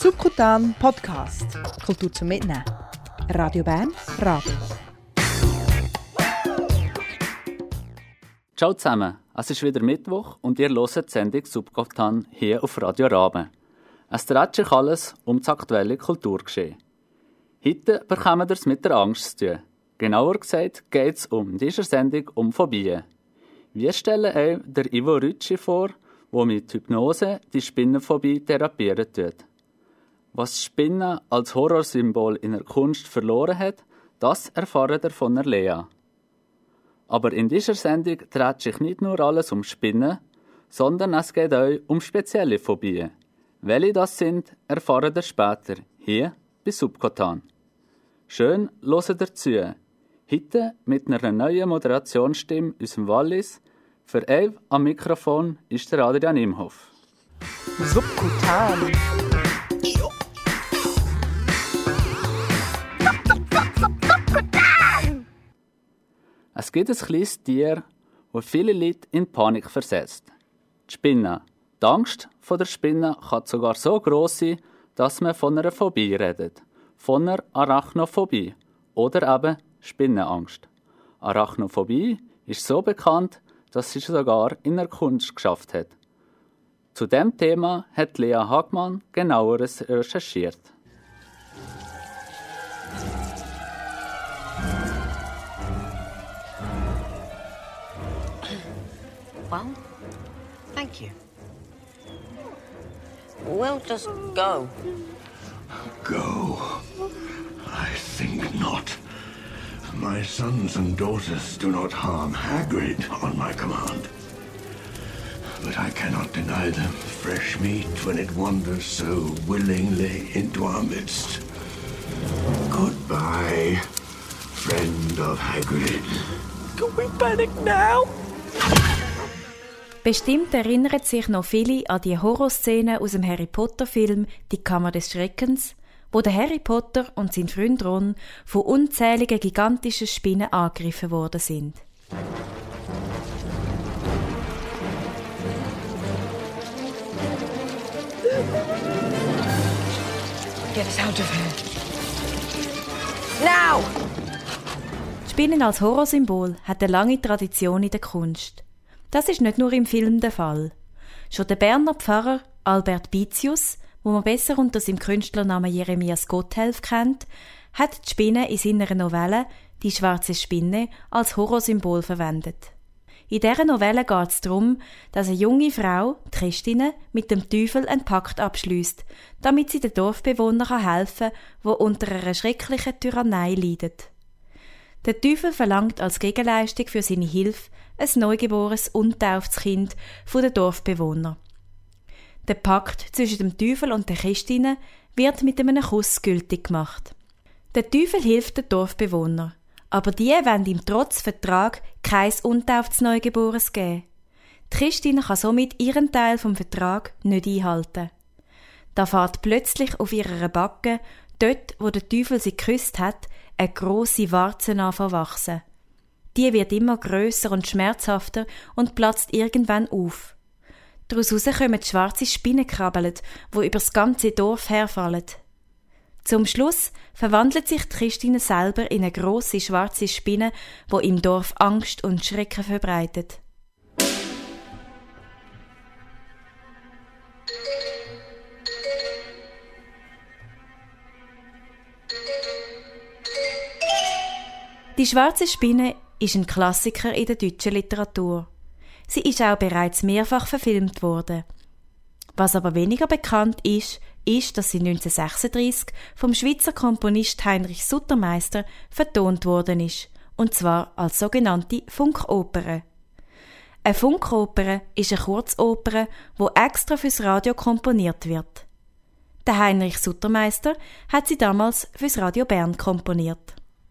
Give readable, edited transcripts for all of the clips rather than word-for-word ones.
Subkutan Podcast. Kultur zum Mitnehmen. Radio Bern, Radio. Ciao zusammen, es ist wieder Mittwoch und ihr hört die Sendung Subkutan hier auf Radio Rabe. Es dreht sich alles um das aktuelle Kulturgeschehen. Heute bekommen wir es mit der Angst zu tun. Genauer gesagt geht es in dieser Sendung um Phobien. Wir stellen euch der Ivo Ricci vor, der mit Hypnose die Spinnenphobie therapieren tut. Was Spinnen als Horrorsymbol in der Kunst verloren hat, das erfahren wir von der Lea. Aber in dieser Sendung dreht sich nicht nur alles um Spinnen, sondern es geht auch um spezielle Phobien. Welche das sind, erfahren wir später, hier bei Subkutan. Schön hört ihr zu. Heute mit einer neuen Moderationsstimme aus dem Wallis. Für euch am Mikrofon ist der Adrian Imhoff. Subkutan. Es gibt ein kleines Tier, das viele Leute in Panik versetzt. Die Spinne. Die Angst vor der Spinne kann sogar so gross sein, dass man von einer Phobie redet. Von einer Arachnophobie oder eben Spinnenangst. Arachnophobie ist so bekannt, dass sie sogar in der Kunst geschafft hat. Zu diesem Thema hat Lea Hagmann genaueres recherchiert. Well, thank you. We'll just go. Go? I think not. My sons and daughters do not harm Hagrid on my command. But I cannot deny them fresh meat when it wanders so willingly into our midst. Goodbye, friend of Hagrid. Can we panic now? Bestimmt erinnern sich noch viele an die Horrorszene aus dem Harry Potter-Film «Die Kammer des Schreckens», wo der Harry Potter und sein Freund Ron von unzähligen gigantischen Spinnen angegriffen worden sind. Get us out of here. Now! Die Spinnen als Horrorsymbol hat eine lange Tradition in der Kunst. Das ist nicht nur im Film der Fall. Schon der Berner Pfarrer Albert Bitius, wo man besser unter seinem Künstlernamen Jeremias Gotthelf kennt, hat die Spinne in seiner Novelle «Die schwarze Spinne» als Horrorsymbol verwendet. In dieser Novelle geht es darum, dass eine junge Frau, die Christine, mit dem Teufel einen Pakt abschliesst, damit sie den Dorfbewohnern helfen kann, die unter einer schrecklichen Tyrannei leiden. Der Teufel verlangt als Gegenleistung für seine Hilfe ein neugeborenes, untauftes Kind von den Dorfbewohnern. Der Pakt zwischen dem Teufel und der Christine wird mit einem Kuss gültig gemacht. Der Teufel hilft den Dorfbewohnern, aber die wollen ihm trotz Vertrag kein untauftes Neugeborenes geben. Die Christine kann somit ihren Teil vom Vertrag nicht einhalten. Da fährt plötzlich auf ihrer Backe, dort wo der Teufel sie geküsst hat, eine grosse Warze an verwachsen. Die wird immer grösser und schmerzhafter und platzt irgendwann auf. Daraus kommen schwarze Spinnenkrabbeln, die über das ganze Dorf herfallen. Zum Schluss verwandelt sich die Christine selber in eine grosse schwarze Spinne, die im Dorf Angst und Schrecken verbreitet. Die schwarze Spinne ist ein Klassiker in der deutschen Literatur. Sie ist auch bereits mehrfach verfilmt worden. Was aber weniger bekannt ist, dass sie 1936 vom Schweizer Komponist Heinrich Sutermeister vertont worden ist, und zwar als sogenannte Funkoper. Eine Funkoper ist eine Kurzoper, die extra fürs Radio komponiert wird. Der Heinrich Sutermeister hat sie damals fürs Radio Bern komponiert.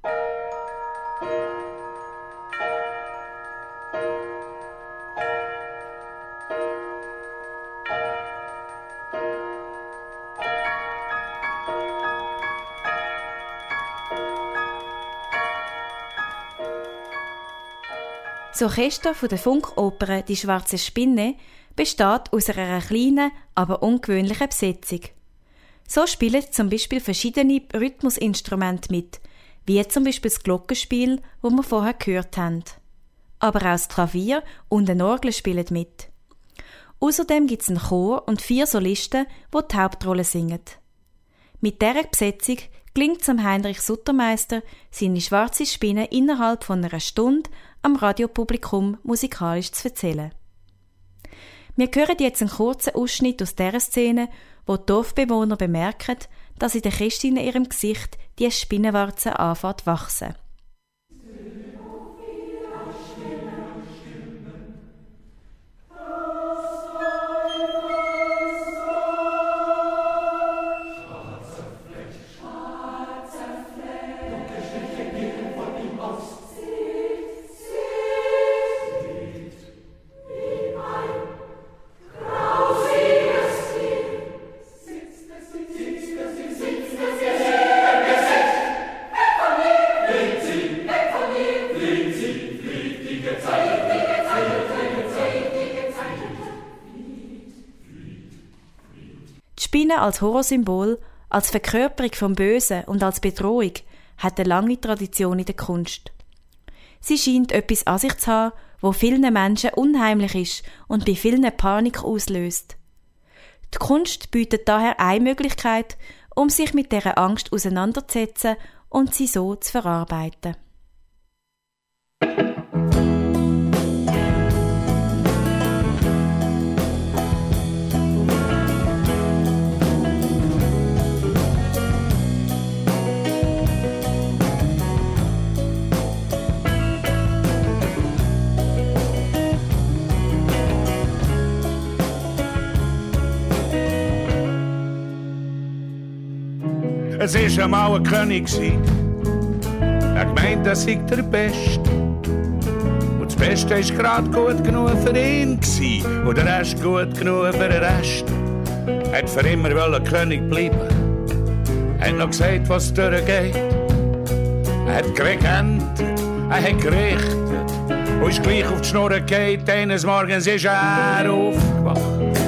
Das Orchester der Funkoper «Die schwarze Spinne» besteht aus einer kleinen, aber ungewöhnlichen Besetzung. So spielen zum Beispiel verschiedene Rhythmusinstrumente mit, wie zum Beispiel das Glockenspiel, das wir vorher gehört haben. Aber auch das Klavier und eine Orgel spielen mit. Außerdem gibt es einen Chor und 4 Solisten, die Hauptrolle singen. Mit dieser Besetzung gelingt es Heinrich Suttermeister, seine schwarze Spinne innerhalb von einer Stunde am Radiopublikum musikalisch zu erzählen. Wir hören jetzt einen kurzen Ausschnitt aus dieser Szene, wo die Dorfbewohner bemerken, dass in der Christine ihrem Gesicht die Spinnenwarze anfängt zu wachsen. Die Spinne als Horrorsymbol, als Verkörperung vom Bösen und als Bedrohung hat eine lange Tradition in der Kunst. Sie scheint etwas an sich zu haben, wo vielen Menschen unheimlich ist und bei vielen Panik auslöst. Die Kunst bietet daher eine Möglichkeit, um sich mit dieser Angst auseinanderzusetzen und sie so zu verarbeiten. Es war einmal ein König. Er meint, er sei der Beste. Und das Beste war gerade gut genug für ihn. Und der Rest gut genug für den Rest. Er wollte für immer König bleiben. Er hat noch gesagt, was durchgeht. Er hat geregent, er hat gerichtet. Und ist gleich auf die Schnur gefallen. Eines Morgens ist er aufgewacht.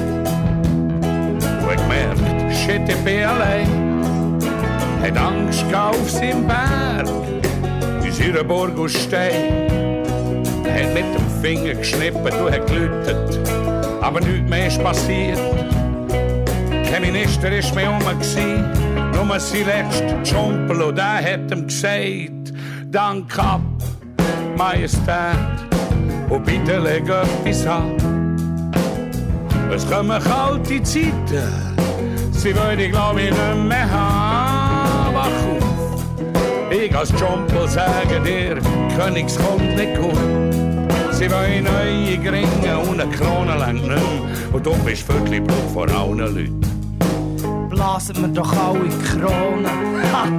Und hat gemerkt, shit, ich bin allein. Hat Angst auf seinem Berg, in seiner Burg aus Stein. Hat mit dem Finger geschnippt und hat geläutet, aber nichts mehr ist passiert. Kein Minister war mehr rum, nur sein letzter Schumpel, und der hat ihm gesagt: Dank ab, Majestät, und bitte leg etwas an. Es kommen kalte Zeiten, sie wollen ich glaube ich nicht mehr haben. Wach auf, ich als Jumpel sage dir, Königs kommt nicht gut. Sie wollen neue Gringe und eine Krone lang nicht mehr. Und du bist wirklich Blut vor allen Leuten. Blasen wir doch alle Kronen. Ha!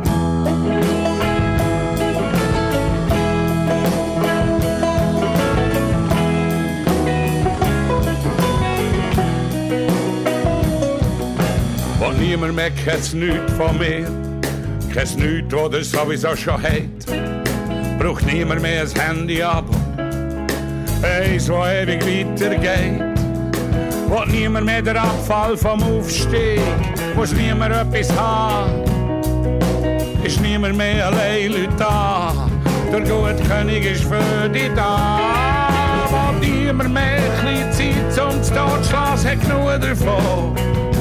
Und niemand mehr kennt nichts von mir. Kennt nichts, das ihr sowieso schon habt. Braucht niemand mehr ein Handy-Abo. Eins, das ewig weitergeht. Will niemand mehr den Abfall vom Aufstieg. Muss niemand etwas haben. Ist niemand mehr allein, Leute da. Der gute König ist für dich da. Will niemand mehr kleine Zeit zum Totschlagen, hat genug davon.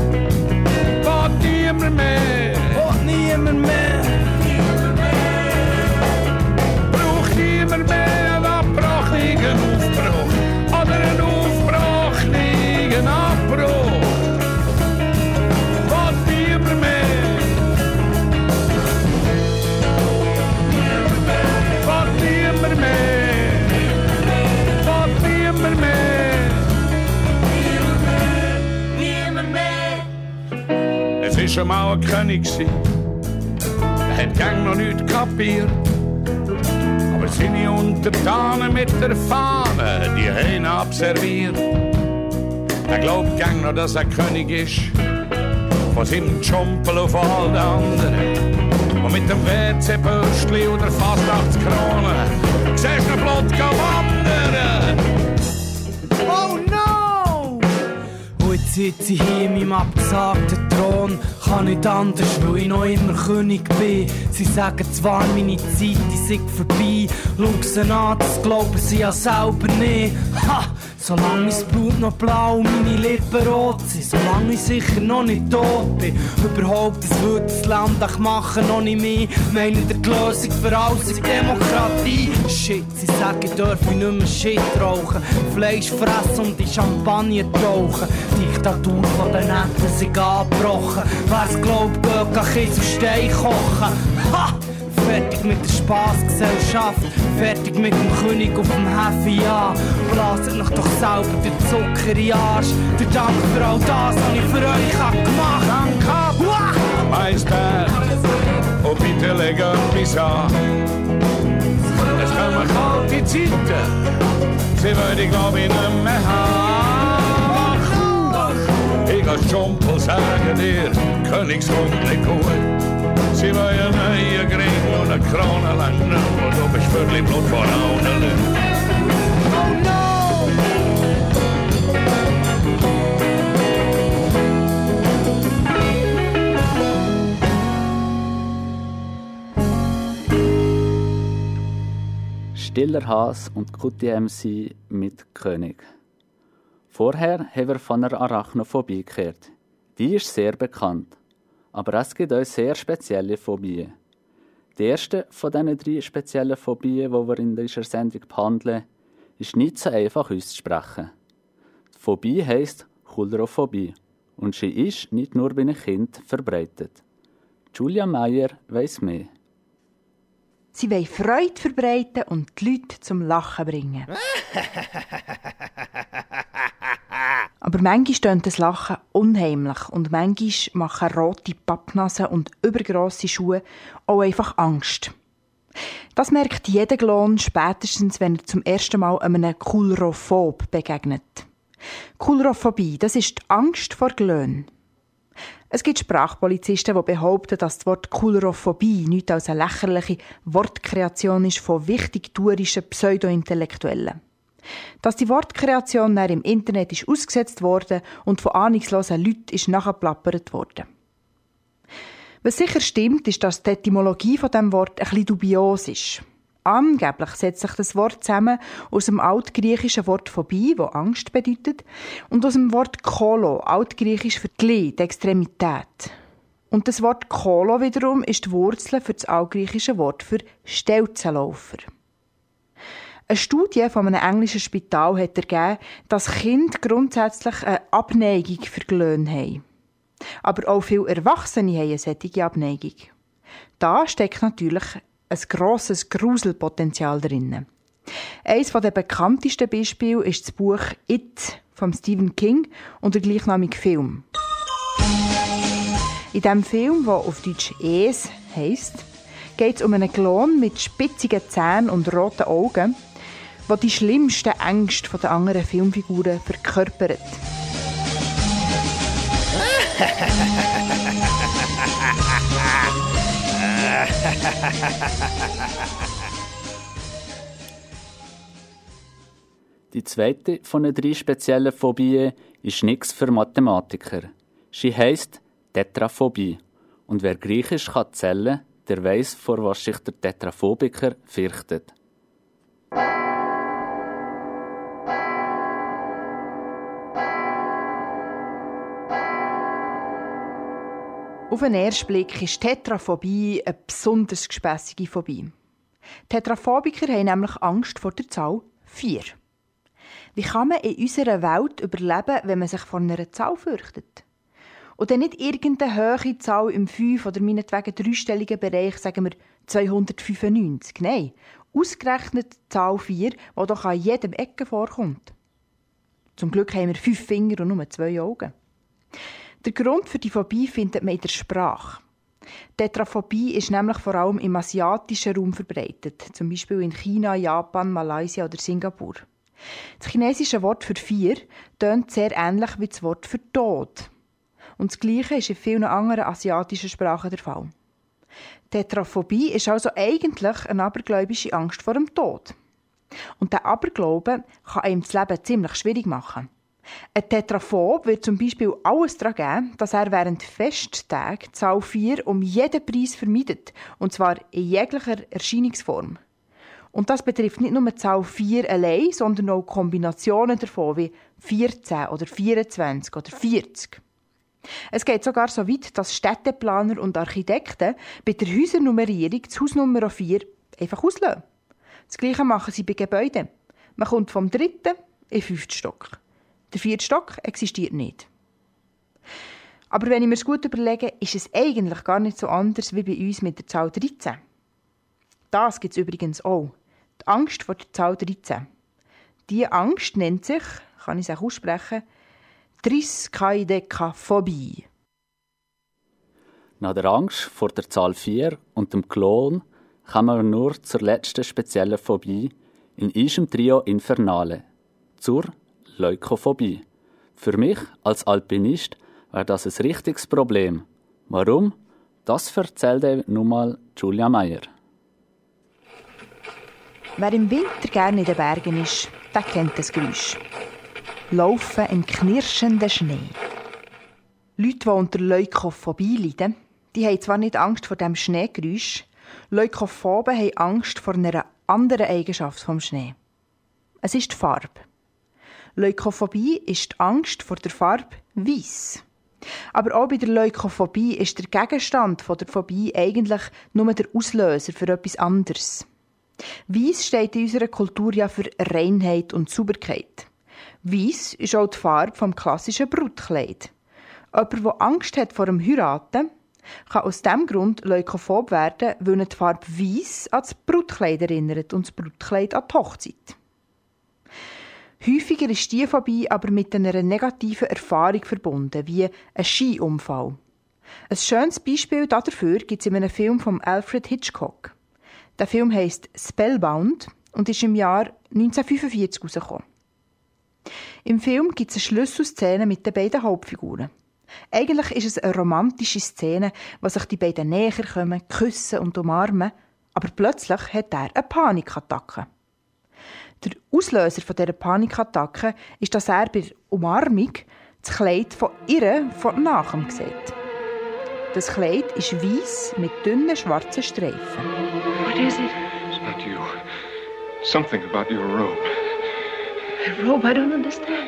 Niemand mehr, oh, niemand mehr. Braucht niemand mehr einen abbrochlichen Aufbruch oder einen aufbrochlichen Abbruch. Will niemand mehr. Will niemand mehr. Will niemand mehr. Niemand mehr. Es war schon mal ein König. Er hat gang noch nichts kapiert. Aber seine Untertanen mit der Fahne, die haben ihn abserviert. Er glaubt gang noch, dass er König ist. Von seinem Jumpel auf all die anderen. Und mit dem WC-Bürstli oder Fastnachtskronen siehst du Blut wandern. Oh no! Und jetzt sitze ich hier in meinem abgesagten Thron. kann nicht anders, weil ich noch immer König bin. Sie sagen zwar, meine Zeit die sei vorbei. Schau sie an, das glauben sie ja selber nicht. Ha! Solange mein Blut noch blau und meine Lippen rot sind, solange ich sicher noch nicht tot bin. Überhaupt, das würde das Land auch machen, noch nicht mehr. Meinen, die Lösung für alles ist Demokratie. Shit, sie sagen, ich darf nicht mehr Shit rauchen, Fleisch fressen und in Champagner tauchen. Die Diktatur von den Netten sind abgebrochen. Wer's glaubt, geht kann Kies und Stein kochen. Ha! Fertig mit der Spassgesellschaft, fertig mit dem König auf dem Hefe, ja. Blaset euch doch selber den Zucker in den Arsch. Der Dank für all das, was ich für euch gemacht habe. Danke, Majestät, und bitte leg etwas an. Es kommen kalte Zeiten, sie würde ich glaub ich nicht mehr haben. Ich als Schumpel sage dir, Königsmund nicht gut. Sie wollen einen neuen Gring und eine Krone lang nicht, und du bist wirklich Blut vor allen Leuten. Oh no! Stiller Has und Kutti MC mit König. Vorher haben wir von einer Arachnophobie gehört. Die ist sehr bekannt. Aber es gibt auch sehr spezielle Phobien. Die erste von diesen 3 speziellen Phobien, die wir in dieser Sendung behandeln, ist nicht so einfach auszusprechen. Die Phobie heisst Coulrophobie und sie ist nicht nur bei einem Kind verbreitet. Julia Meyer weiss mehr. Sie wollen Freude verbreiten und die Leute zum Lachen bringen. Aber manchmal stöhnt das Lachen unheimlich und manchmal machen rote Pappnasen und übergrosse Schuhe auch einfach Angst. Das merkt jeder Glon spätestens, wenn er zum ersten Mal einem Coulrophob begegnet. Coulrophobie, das ist die Angst vor Glöhn. Es gibt Sprachpolizisten, die behaupten, dass das Wort Coulrophobie nichts als eine lächerliche Wortkreation ist von wichtigtuerischen Pseudo-Intellektuellen. Dass die Wortkreation dann im Internet ist ausgesetzt wurde und von ahnungslosen Leuten ist nachgeplappert worden. Was sicher stimmt, ist, dass die Etymologie von diesem Wort ein bisschen dubios ist. Angeblich setzt sich das Wort zusammen aus dem altgriechischen Wort Phobie, das Angst bedeutet, und aus dem Wort Kolo, altgriechisch für Glied, die Extremität. Und das Wort Kolo wiederum ist die Wurzel für das altgriechische Wort für Stelzenlaufer. Eine Studie von einem englischen Spital hat ergeben, dass Kinder grundsätzlich eine Abneigung für Glöhn haben. Aber auch viele Erwachsene haben eine solche Abneigung. Da steckt natürlich ein grosses Gruselpotenzial drin. Eines der bekanntesten Beispiele ist das Buch «It» von Stephen King und der gleichnamige Film. In diesem Film, der auf Deutsch «Es» heisst, geht es um einen Klon mit spitzigen Zähnen und roten Augen, der die schlimmsten Ängste der anderen Filmfiguren verkörpert. Die zweite von den 3 speziellen Phobien ist nichts für Mathematiker. Sie heisst Tetraphobie. Und wer Griechisch kann zählen, der weiss, vor was sich der Tetraphobiker fürchtet. Auf den ersten Blick ist Tetraphobie eine besonders gespässige Phobie. Tetraphobiker haben nämlich Angst vor der Zahl 4. Wie kann man in unserer Welt überleben, wenn man sich vor einer Zahl fürchtet? Und dann nicht irgendeine hohe Zahl im 5- oder meinetwegen dreistelligen Bereich, sagen wir 295. Nein, ausgerechnet die Zahl 4, die doch an jedem Ecke vorkommt. Zum Glück haben wir 5 Finger und nur 2 Augen. Der Grund für die Phobie findet man in der Sprache. Tetraphobie ist nämlich vor allem im asiatischen Raum verbreitet, zum Beispiel in China, Japan, Malaysia oder Singapur. Das chinesische Wort für 4 tönt sehr ähnlich wie das Wort für Tod. Und das Gleiche ist in vielen anderen asiatischen Sprachen der Fall. Tetraphobie ist also eigentlich eine abergläubische Angst vor dem Tod. Und der Aberglaube kann einem das Leben ziemlich schwierig machen. Ein Tetraphob wird zum Beispiel alles daran geben, dass er während Festtagen die Zahl 4 um jeden Preis vermeidet, und zwar in jeglicher Erscheinungsform. Und das betrifft nicht nur die Zahl 4 allein, sondern auch Kombinationen davon wie 14 oder 24 oder 40. Es geht sogar so weit, dass Städteplaner und Architekten bei der Hausnummerierung die Hausnummer 4 einfach auslösen. Das Gleiche machen sie bei Gebäuden. Man kommt vom 3. in den 5. Stock. Der 4. Stock existiert nicht. Aber wenn ich mir es gut überlege, ist es eigentlich gar nicht so anders wie bei uns mit der Zahl 13. Das gibt es übrigens auch. Die Angst vor der Zahl 13. Diese Angst nennt sich, kann ich es auch aussprechen, Triskaidekaphobie. Nach der Angst vor der Zahl 4 und dem Klon kommen wir nur zur letzten speziellen Phobie in unserem Trio Infernale, zur Leukophobie. Für mich als Alpinist wäre das ein richtiges Problem. Warum? Das erzählt nun mal Julia Meyer. Wer im Winter gerne in den Bergen ist, der kennt das Geräusch. Laufen im knirschenden Schnee. Leute, die unter Leukophobie leiden, die haben zwar nicht Angst vor dem Schneegeräusch, Leukophoben haben Angst vor einer anderen Eigenschaft vom Schnee. Es ist die Farbe. Leukophobie ist die Angst vor der Farbe Weiss. Aber auch bei der Leukophobie ist der Gegenstand der Phobie eigentlich nur der Auslöser für etwas anderes. Weiss steht in unserer Kultur ja für Reinheit und Sauberkeit. Weiss ist auch die Farbe vom klassischen Brutkleid. Jemand, der Angst hat vor dem Heiraten, kann aus diesem Grund leukophob werden, weil ihn die Farbe Weiss an das Brutkleid erinnert und das Brutkleid an die Hochzeit. Häufiger ist diese Phobie aber mit einer negativen Erfahrung verbunden, wie ein Skiunfall. Ein schönes Beispiel dafür gibt es in einem Film von Alfred Hitchcock. Der Film heisst Spellbound und ist im Jahr 1945 herausgekommen. Im Film gibt es eine Schlüsselszene mit den beiden Hauptfiguren. Eigentlich ist es eine romantische Szene, wo sich die beiden näher kommen, küssen und umarmen, aber plötzlich hat er eine Panikattacke. Der Auslöser dieser Panikattacke ist, dass er bei der Umarmung das Kleid von ihr von nachem sieht. Das Kleid ist weiss mit dünnen schwarzen Streifen. What is it? It's not you. Something about your robe. A robe? I don't understand.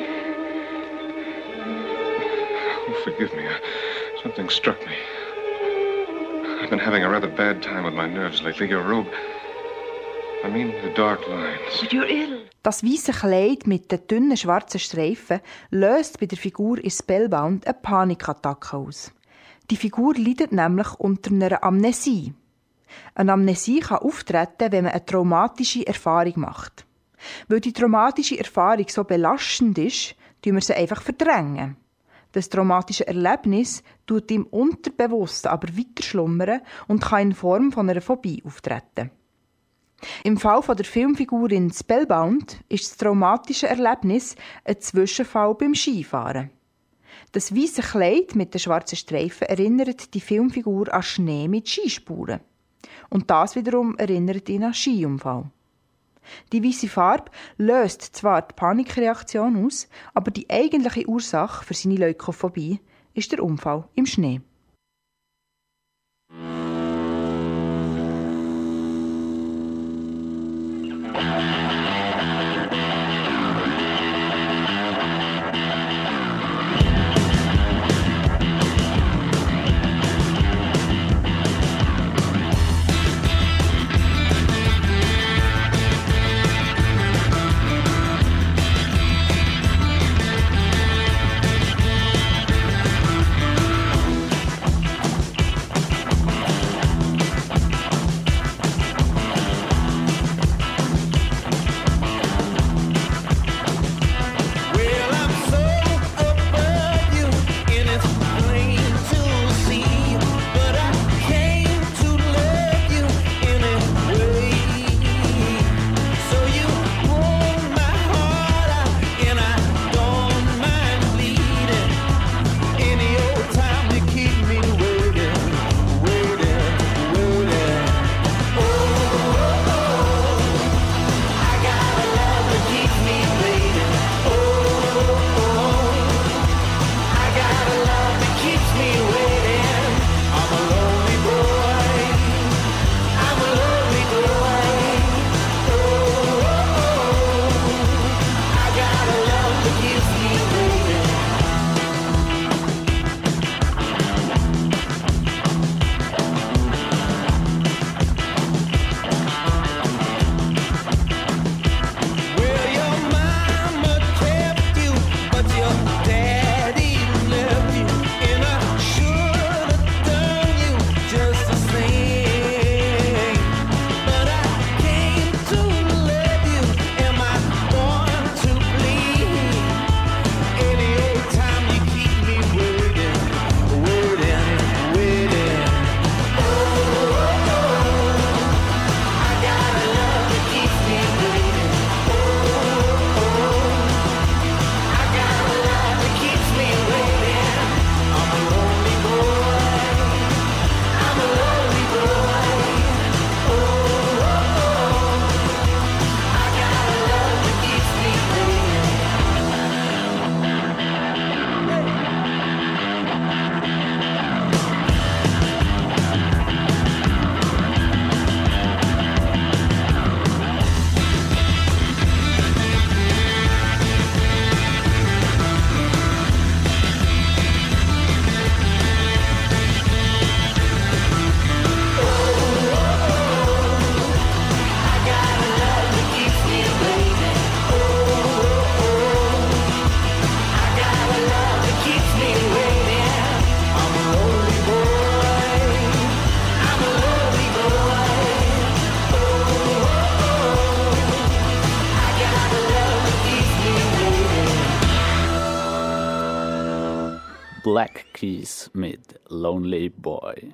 Oh, forgive me. Something struck me. I've been having a rather bad time with my nerves lately. Your robe... I mean the dark lines. But you're ill. Das weisse Kleid mit den dünnen schwarzen Streifen löst bei der Figur in Spellbound eine Panikattacke aus. Die Figur leidet nämlich unter einer Amnesie. Eine Amnesie kann auftreten, wenn man eine traumatische Erfahrung macht. Weil die traumatische Erfahrung so belastend ist, tun wir sie einfach verdrängen. Das traumatische Erlebnis tut im Unterbewussten aber weiter schlummern und kann in Form von einer Phobie auftreten. Im Fall von der Filmfigur in Spellbound ist das traumatische Erlebnis ein Zwischenfall beim Skifahren. Das weisse Kleid mit den schwarzen Streifen erinnert die Filmfigur an Schnee mit Skispuren. Und das wiederum erinnert ihn an Skiunfall. Die weisse Farbe löst zwar die Panikreaktion aus, aber die eigentliche Ursache für seine Leukophobie ist der Unfall im Schnee. Black Keys mit Lonely Boy.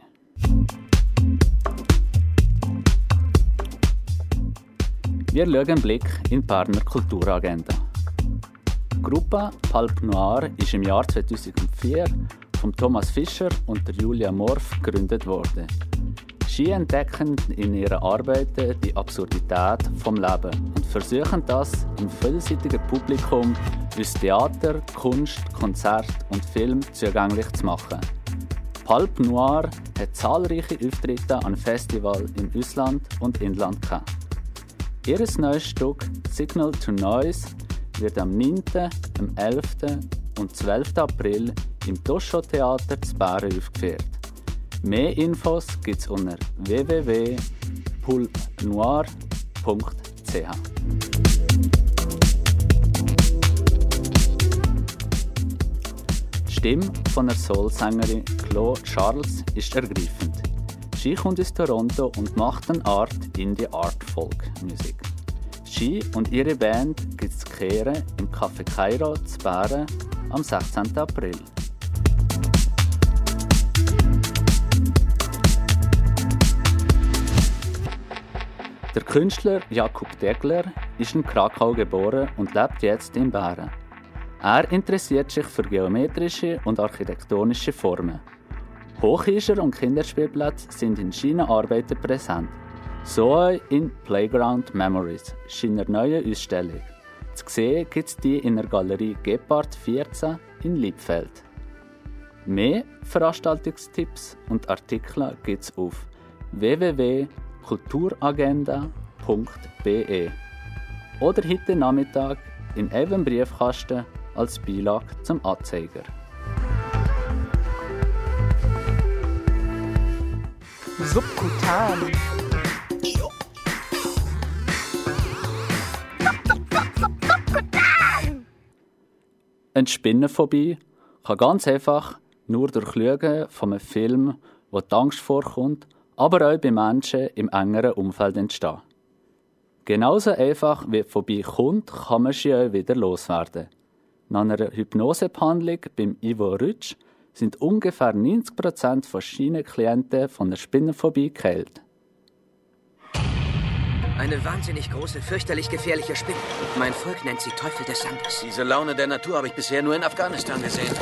Wir schauen einen Blick in die Berner Kulturagenda. Die Gruppe Pulp Noir ist im Jahr 2004 von Thomas Fischer und der Julia Morf gegründet worden. Sie entdecken in ihren Arbeiten die Absurdität vom Lebens und versuchen das im vielseitigen Publikum aus Theater, Kunst, Konzert und Film zugänglich zu machen. Pulp Noir hat zahlreiche Auftritte an Festivals im Ausland und Inland gehabt. Ihr neues Stück «Signal to Noise» wird am 9., am 11. und 12. April im Toscho-Theater zu Bären aufgeführt. Mehr Infos gibt es unter www.pulpnoir.ch. Die Stimme von der Soul-Sängerin Chloe Charles ist ergreifend. Sie kommt aus Toronto und macht eine Art Indie-Art-Folk-Musik. Sie und ihre Band gibt es zu kehren im Café Kairo zu Bären am 16. April. Der Künstler Jakub Degler ist in Krakau geboren und lebt jetzt in Bären. Er interessiert sich für geometrische und architektonische Formen. Hochhäuser und Kinderspielplätze sind in seinen Arbeiten präsent. So auch in Playground Memories, seiner neuen Ausstellung. Zu sehen gibt es die in der Galerie Gepard 14 in Liebfeld. Mehr Veranstaltungstipps und Artikel gibt es auf www.kulturagenda.be oder heute Nachmittag in einem Briefkasten als Beilage zum Anzeiger. Subkutan. Eine Spinnenphobie kann ganz einfach nur durch Schauen von einem Film, wo die Angst vorkommt, aber auch bei Menschen im engeren Umfeld entstehen. Genauso einfach wie die Phobie kommt, kann man sie auch wieder loswerden. Nach einer Hypnosebehandlung beim Ivo Rütsch sind ungefähr 90% von seinen Klienten von der Spinnenphobie geheilt. Eine wahnsinnig große, fürchterlich gefährliche Spinne. Mein Volk nennt sie Teufel des Sandes. Diese Laune der Natur habe ich bisher nur in Afghanistan gesehen.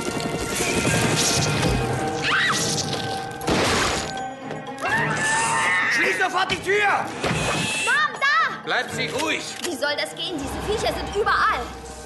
Schließ sofort die Tür! Mom, da! Bleiben Sie ruhig! Wie soll das gehen? Diese Viecher sind überall.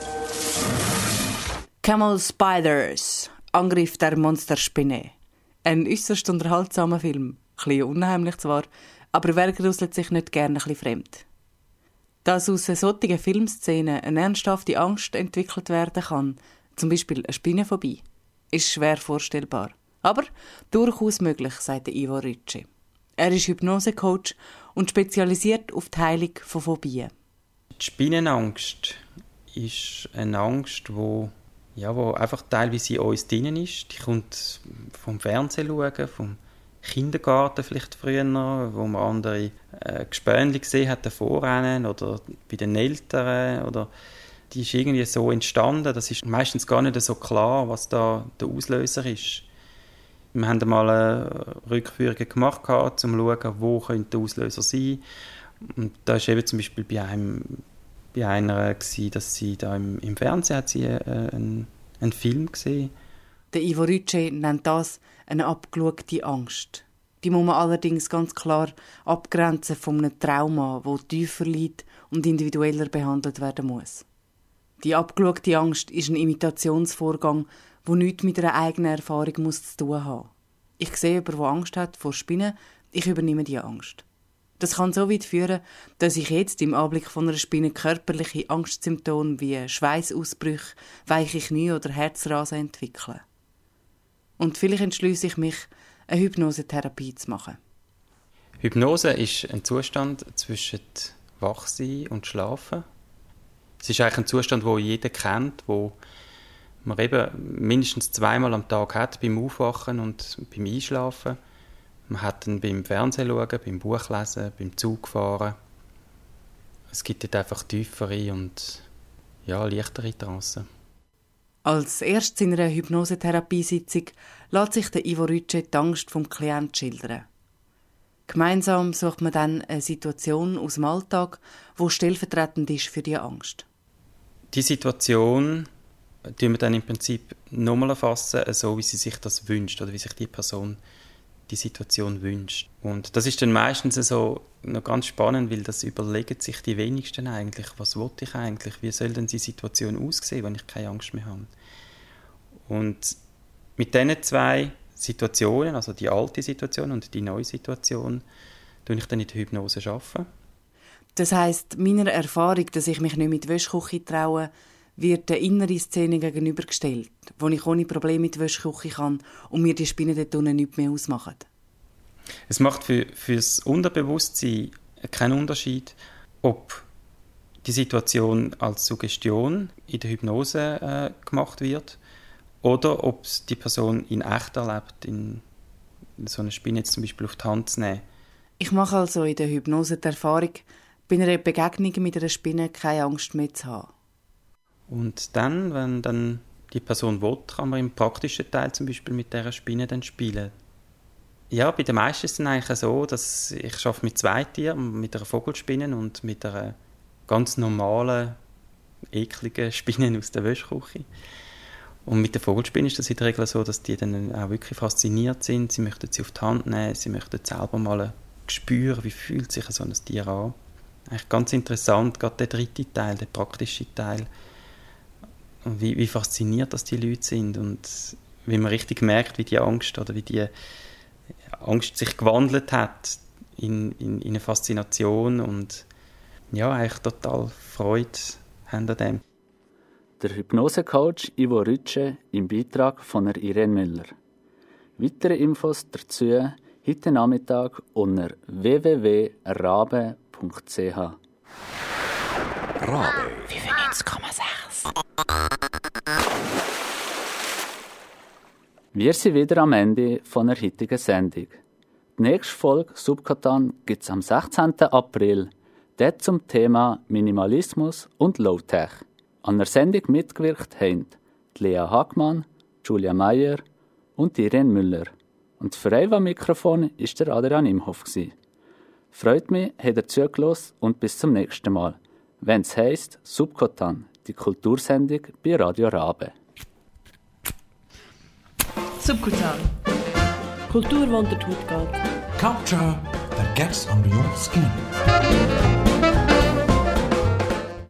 Camel Spiders. Angriff der Monsterspinne. Ein äußerst unterhaltsamer Film. Ein bisschen unheimlich zwar, aber wer gruselt sich nicht gerne ein bisschen fremd? Dass aus solchen Filmszenen eine ernsthafte Angst entwickelt werden kann, zum Beispiel eine Spinnenphobie, ist schwer vorstellbar. Aber durchaus möglich, sagt Ivo Ricci. Er ist Hypnosecoach und spezialisiert auf die Heilung von Phobien. Die Spinnenangst ist eine Angst, wo einfach teilweise in uns drin ist. Die kommt vom Fernsehen schauen, vom Kindergarten vielleicht früher, wo man andere Gespönchen gesehen hat davor oder bei den Eltern. Oder die ist irgendwie so entstanden. Das ist meistens gar nicht so klar, was da der Auslöser ist. Wir haben einmal Rückführungen gemacht, um zu schauen, wo könnte der Auslöser sein. Und da war eben zum Beispiel bei einer, dass sie da im Fernsehen hat sie einen Film gesehen. Der Ivo Ricci nennt das eine abgeschaute Angst. Die muss man allerdings ganz klar abgrenzen von einem Trauma, das tiefer liegt und individueller behandelt werden muss. Die abgeschaute Angst ist ein Imitationsvorgang, der nichts mit einer eigenen Erfahrung zu tun haben. Ich sehe jemanden, der Angst hat vor Spinnen, ich übernehme diese Angst. Das kann so weit führen, dass ich jetzt im Anblick von einer Spinne körperliche Angstsymptome wie Schweißausbrüche, weiche Knie oder Herzrasen entwickle. Und vielleicht entschließe ich mich, eine Hypnosetherapie zu machen. Hypnose ist ein Zustand zwischen Wachsein und Schlafen. Es ist eigentlich ein Zustand, den jeder kennt, wo man eben mindestens 2-mal am Tag hat, beim Aufwachen und beim Einschlafen. Man hat ihn beim Fernsehen schauen, beim Buchlesen, beim Zugfahren. Es gibt dort einfach tiefere und leichtere Trancen. Als erstes in einer Hypnosetherapiesitzung lässt sich der Ivo Rütsche die Angst vom Klienten schildern. Gemeinsam sucht man dann eine Situation aus dem Alltag, die stellvertretend ist für diese Angst. Die Situation erfassen wir dann im Prinzip nochmal erfassen, so wie sie sich das wünscht oder wie sich die Person die Situation wünscht. Und das ist dann meistens so noch ganz spannend, weil das überlegen sich die wenigsten eigentlich. Was will ich eigentlich? Wie soll denn die Situation aussehen, wenn ich keine Angst mehr habe? Und mit diesen zwei Situationen, also die alte Situation und die neue Situation, arbeite ich dann in der Hypnose. Das heisst, meiner Erfahrung, dass ich mich nicht mit Wäschküche traue, wird eine innere Szene gegenübergestellt, wo ich ohne Probleme mit Wäschküche kann und mir die Spinnen dort unten nichts mehr ausmachen. Es macht für das Unterbewusstsein keinen Unterschied, ob die Situation als Suggestion in der Hypnose gemacht wird oder ob es die Person in echt erlebt, in so eine Spinne jetzt zum Beispiel auf die Hand zu nehmen. Ich mache also in der Hypnose die Erfahrung, bei einer Begegnung mit einer Spinne keine Angst mehr zu haben. Und dann, wenn dann die Person will, kann man im praktischen Teil zum Beispiel mit dieser Spinne dann spielen. Ja, bei den meisten ist es eigentlich so, dass ich arbeite mit zwei Tieren, mit einer Vogelspinne und mit einer ganz normalen, ekligen Spinne aus der Wäschküche. Und mit der Vogelspinne ist das in der Regel so, dass die dann auch wirklich fasziniert sind. Sie möchten sie auf die Hand nehmen, sie möchten selber mal spüren, wie fühlt sich so ein Tier an. Eigentlich ganz interessant, gerade der dritte Teil, der praktische Teil. Und wie fasziniert das die Leute sind und wie man richtig merkt, wie die Angst oder wie die Angst sich gewandelt hat in eine Faszination und ja, eigentlich total Freude haben an dem. Der Hypnosecoach Ivo Rütsche im Beitrag von Irene Müller. Weitere Infos dazu heute Nachmittag unter www.rabe.ch. Rabe 95,6. Wir sind wieder am Ende von der heutigen Sendung. Die nächste Folge Subkotan gibt es am 16. April, dort zum Thema Minimalismus und Low-Tech. An der Sendung mitgewirkt haben Lea Hagmann, Julia Meyer und Irene Müller. Und für euch am Mikrofon war der Adrian Imhoff. Freut mich, habt ihr zugelassen und bis zum nächsten Mal, wenn es heisst Subkotan, die Kultursendung bei Radio Rabe. Subkotan. Kultur, die unter die Haut geht. Culture that gets under your skin.